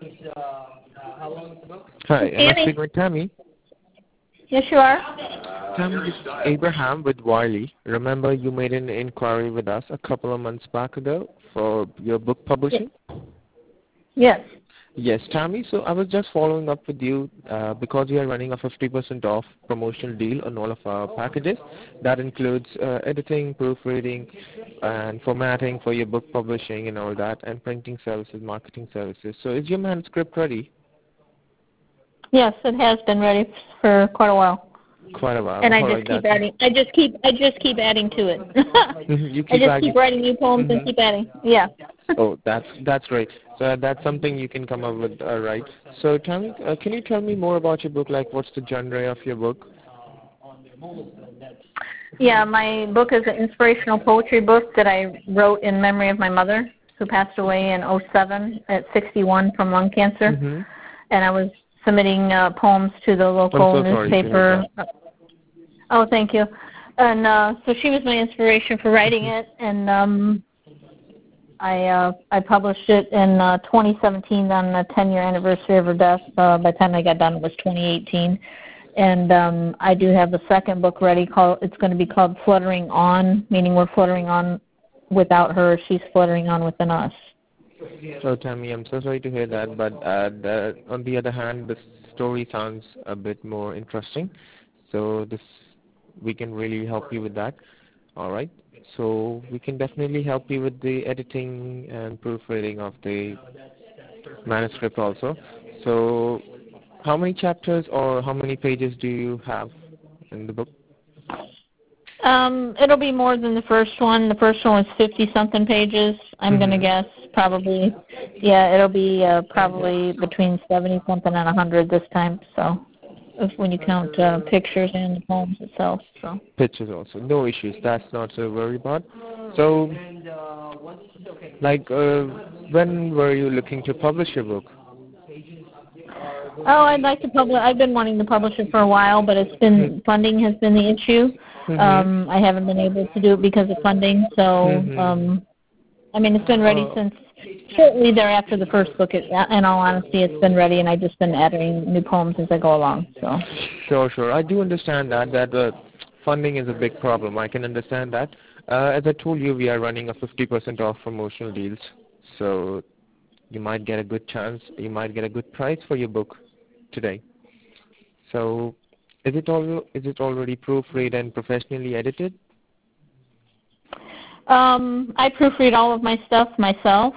Hi, am I Tammy. speaking with Tammy? Yes, you are. Tammy, this is Abraham with Wiley. Remember you made an inquiry with us a couple of months back ago for your book publishing? Yes. Yes, Tammy. So I was just following up with you because we are running a 50% off promotional deal on all of our packages. That includes editing, proofreading, and formatting for your book publishing and all that, and printing services, marketing services. So is your manuscript ready? Yes, it has been ready for quite a while. Quite a while. And I All just right, keep that's adding. I just keep adding to it. you I keep just adding. keep writing new poems and keep adding. Yeah. Oh, that's great. So that's something you can come up with, right? So tell me, can you tell me more about your book? Like, what's the genre of your book? Yeah, my book is an inspirational poetry book that I wrote in memory of my mother, who passed away in '07 at 61 from lung cancer. Mm-hmm. And I was submitting poems to the I'm local so sorry to hear newspaper. Oh, thank you. And so she was my inspiration for writing it, and I published it in 2017 on the 10-year anniversary of her death. By the time I got done, it was 2018. And I do have a second book ready. It's going to be called Fluttering On, meaning we're fluttering on without her. She's fluttering on within us. So Tammy, I'm so sorry to hear that, but on the other hand, the story sounds a bit more interesting. So we can really help you with that. All right. So we can definitely help you with the editing and proofreading of the manuscript also. So how many chapters or how many pages do you have in the book? It'll be more than the first one. The first one was 50-something pages. I'm going to guess probably. Yeah, it'll be probably between 70-something and 100 this time. So, when you count pictures and the poems itself. So. Pictures also, no issues. That's not to worry about. So, like, when were you looking to publish your book? Oh, I'd like to publish. I've been wanting to publish it for a while, but it's been funding has been the issue. I haven't been able to do it because of funding. So, I mean, it's been ready since shortly thereafter the first book. In all honesty, it's been ready, and I've just been adding new poems as I go along. So. Sure. I do understand that funding is a big problem. I can understand that. As I told you, we are running a 50% off promotional deals, so you might get a good chance. You might get a good price for your book today. So, is it already proofread and professionally edited? I proofread all of my stuff myself.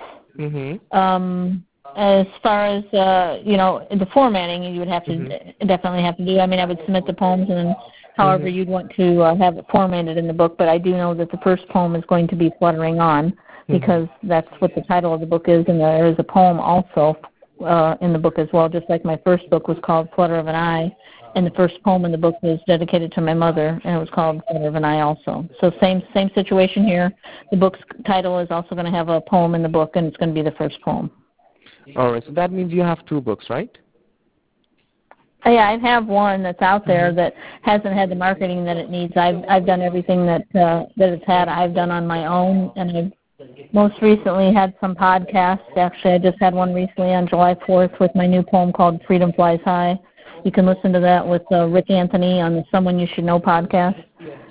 As far as the formatting, you would have to definitely have to do. I mean, I would submit the poems, and then however you'd want to have it formatted in the book. But I do know that the first poem is going to be Fluttering On, because that's what the title of the book is, and there is a poem also in the book as well. Just like my first book was called Flutter of an Eye, and the first poem in the book was dedicated to my mother, and it was called Flutter of an Eye also. So same situation here. The book's title is also going to have a poem in the book, and it's going to be the first poem. All right, so that means you have two books, right? Yeah, I have one that's out there that hasn't had the marketing that it needs. I've done everything that it's had. I've done on my own, and I've most recently had some podcasts. Actually, I just had one recently on July 4th with my new poem called Freedom Flies High. You can listen to that with Rick Anthony on the Someone You Should Know podcast.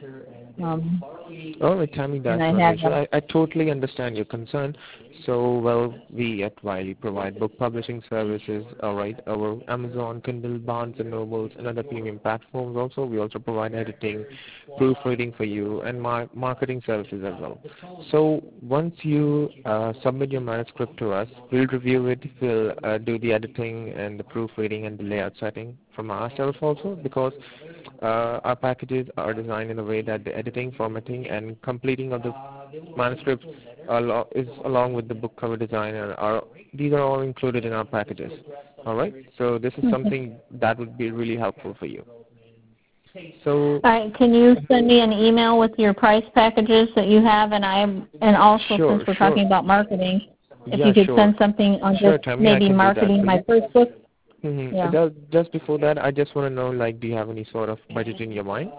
All right, Tammy, that's I totally understand your concern. So, well, we at Wiley provide book publishing services, all right, our Amazon, Kindle, Barnes & Nobles, and other premium platforms also. We also provide editing, proofreading for you, and marketing services as well. So, once you submit your manuscript to us, we'll review it, we'll do the editing and the proofreading and the layout setting from ourselves also, because our packages are designed in a way that the editing, formatting, and completing of the manuscript is along with the book cover design, and these are all included in our packages. All right, so this is something that would be really helpful for you. So, all right, can you send me an email with your price packages that you have, and also since we're talking about marketing, if you could send something on just maybe marketing my first book. Just before that, I just want to know, like, do you have any sort of budget in your mind?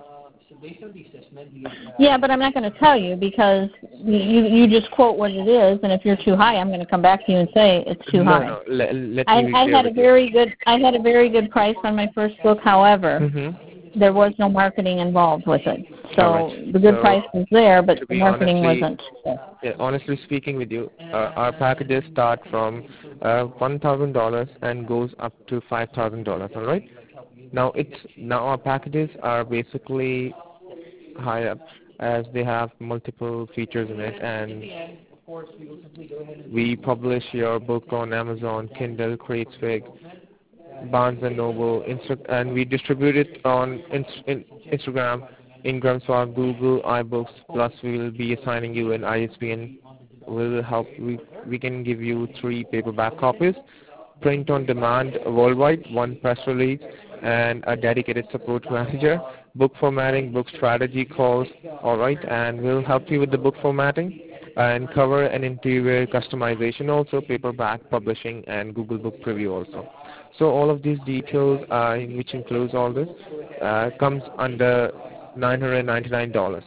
Yeah, but I'm not going to tell you because you just quote what it is, and if you're too high, I'm going to come back to you and say it's too No, high. no. Let me be I clear had a with you. very good price on my first book. However, there was no marketing involved with it, so All right. the good So, price was there, but to the be marketing wasn't. honestly speaking with you, our packages start from $1,000 and goes up to $5,000. All right. Now our packages are basically high up as they have multiple features in it, and we publish your book on Amazon, Kindle, Cratesfig, Barnes and Noble, and we distribute it on Instagram, Ingram Swap, Google, iBooks. Plus, we will be assigning you an ISBN. Will help. We can give you 3 paperback copies, print on demand worldwide, 1 press release, and a dedicated support manager. Book formatting, book strategy calls. All right, and we'll help you with the book formatting and cover and interior customization also, paperback publishing, and Google Book Preview also. So all of these details, which includes all this, comes under $999.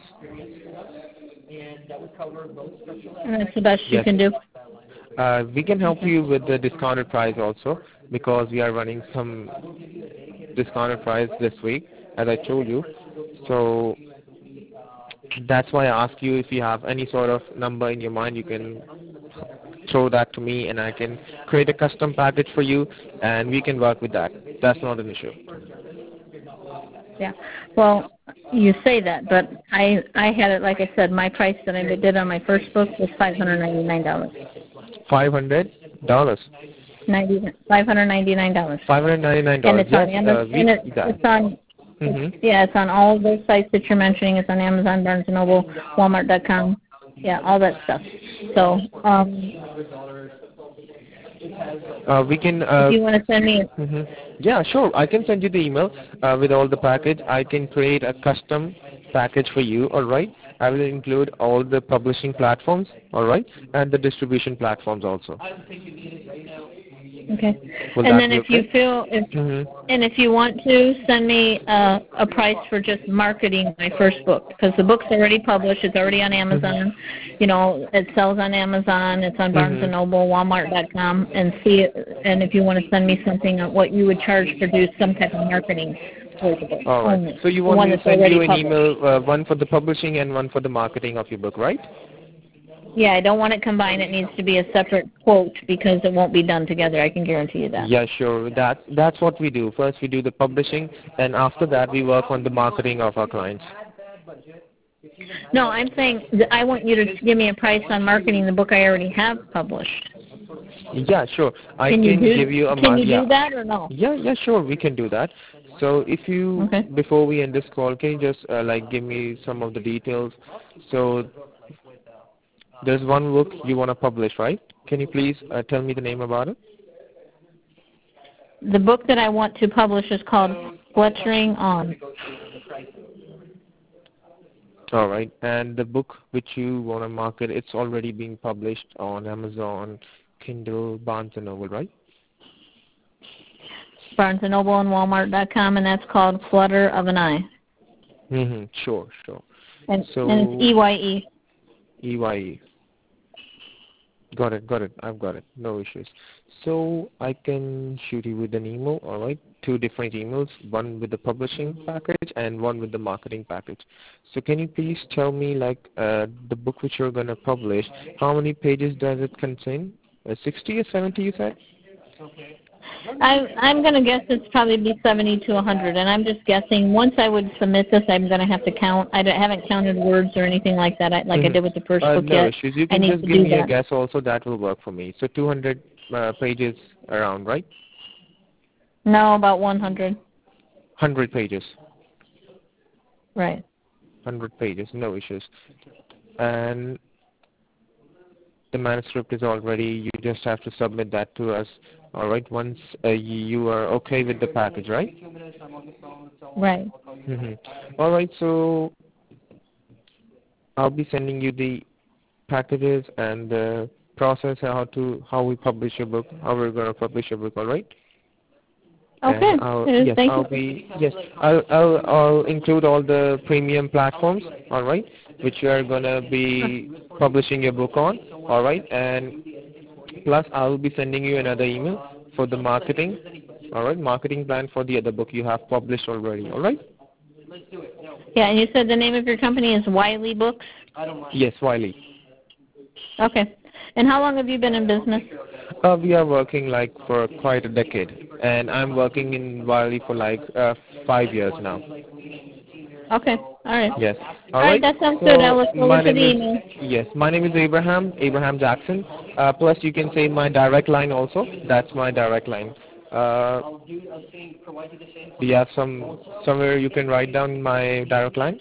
And that's the best you Yes. can do. We can help Okay. you with the discounted price also because we are running some discounted price this week, as I told you. So that's why I ask you if you have any sort of number in your mind, you can throw that to me and I can create a custom package for you and we can work with that. That's not an issue. Yeah. Well, you say that, but I had it, like I said, my price that I did on my first book was $599. $500. $599. $599. And it's Yes, on Amazon. we And see that. it's on. Mm-hmm. Yeah, it's on all those sites that you're mentioning. It's on Amazon, Barnes and Noble, Walmart.com. Yeah, all that stuff. So, We can. if you want to send me. Yeah, sure. I can send you the email with all the package. I can create a custom package for you. All right. I will include all the publishing platforms. All right, and the distribution platforms also. Okay. Will And that then be if you okay? feel, and if you want to, send me a price for just marketing my first book, because the book's already published. It's already on Amazon. You know, it sells on Amazon. It's on Barnes and Noble, Walmart.com, and see. And if you want to send me something on what you would charge to do some type of marketing for the book. All right. Only. So you The want one me to that's send you already an published. email, one for the publishing and one for the marketing of your book, right? Yeah, I don't want it combined. It needs to be a separate quote because it won't be done together. I can guarantee you that. Yeah, sure. That's what we do. First we do the publishing, and after that we work on the marketing of our clients. No, I'm saying that I want you to give me a price on marketing the book I already have published. Yeah, sure. I Can can give you a Can you yeah. do that or no? Yeah, sure. We can do that. So if you, Okay. before we end this call, can you just like give me some of the details? So there's one book you want to publish, right? Can you please tell me the name about it? The book that I want to publish is called Fluttering On. All right. And the book which you want to market, it's already being published on Amazon, Kindle, Barnes and Noble, right? Barnes and Noble and Walmart.com, and that's called Flutter of an Eye. Sure. And So it's EYE. EYE. Got it. I've got it. No issues. So I can shoot you with an email, all right? 2 different emails, one with the publishing package and one with the marketing package. So can you please tell me, like, the book which you're going to publish, how many pages does it contain? 60 or 70, you said? I'm going to guess it's probably be 70 to 100, and I'm just guessing. Once I would submit this, I'm going to have to count. I haven't counted words or anything like that, like I did with the first book No yet. issues. You I can need just to give do me a that. guess also. That will work for me. So 200 pages around, right? No, about 100. 100 pages. Right. 100 pages. No issues. And the manuscript is all ready. You just have to submit that to us. All right. Once you are okay with the package, right? Right. All right. So I'll be sending you the packages and the process how we publish your book, how we're going to publish your book. All right. Okay. And Thank you. I'll include all the premium platforms, all right, which you are gonna be publishing your book on, all right, and plus I'll be sending you another email for the marketing, all right, marketing plan for the other book you have published already, all right. Yeah, and you said the name of your company is Wiley Books? Yes, Wiley. Okay. And how long have you been in business? We are working like for quite a decade, and I'm working in Wiley for like 5 years now. Okay. All right. Yes. All All right, right. that sounds good. I So look my forward to the name is email. yes, my name is Abraham Jackson. Plus you can say my direct line also. That's my direct line. Do you have somewhere you can write down my direct line?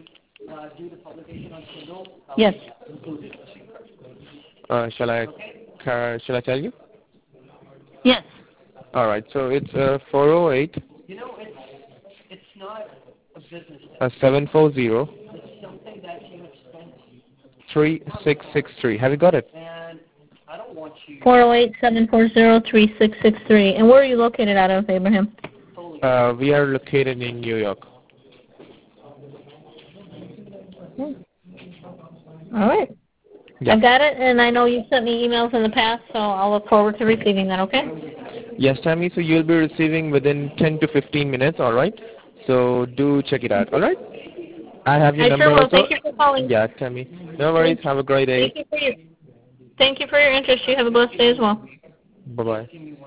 Yes. Shall I tell you? Yes. All right. So it's 408 740 3663. Have you got it? 408-740-3663. And where are you located out of, Abraham? We are located in New York. All right. Yeah. I've got it, and I know you've sent me emails in the past, so I'll look forward to receiving that, okay? Yes, Tammy, so you'll be receiving within 10 to 15 minutes, all right? So do check it out, all right? I have your I number sure will. also. Thank you for calling. Yeah, Tammy. No worries. Have a great day. Thank you for your interest. You have a blessed day as well. Bye-bye.